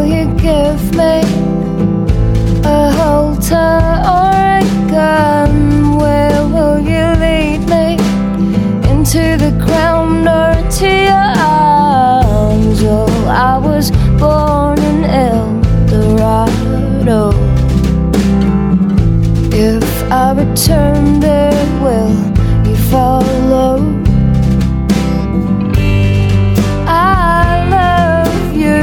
Will you give me a halter or a gun? Where will you lead me? Into the ground or to your arms? Oh, I was born in El Dorado. If I return there, will you follow? I love you.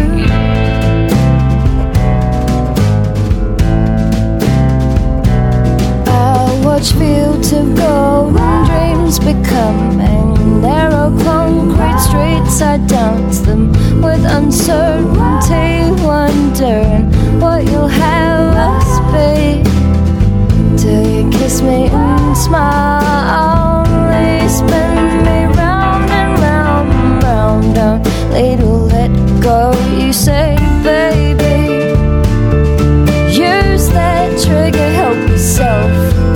I watch fields of gold and dreams becoming narrow concrete streets. I dance them with uncertainty, wondering what you'll have us be. Till you kiss me and smile, only spin me round and round and round. Don't little let go, you say, baby. Use that trigger, help yourself.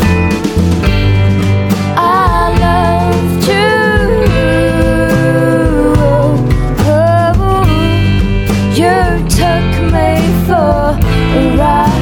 I loved you. Oh, you took me for a ride.